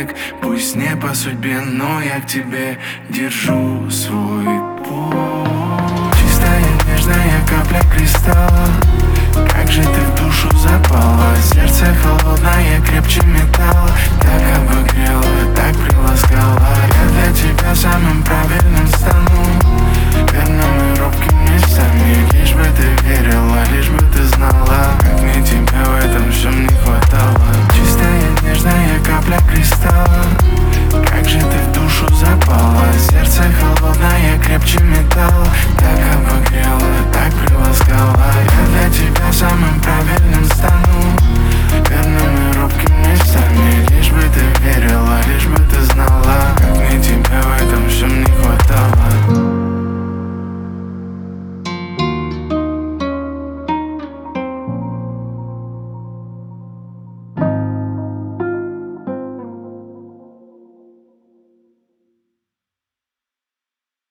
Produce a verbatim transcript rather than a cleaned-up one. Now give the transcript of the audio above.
человек, пусть не по судьбе, но я к тебе держу свой путь. Чистая, нежная капля кристалла, как же ты в душу запала. Сердце холодное, крепче металла, так обогрела, так приласкала. Я для тебя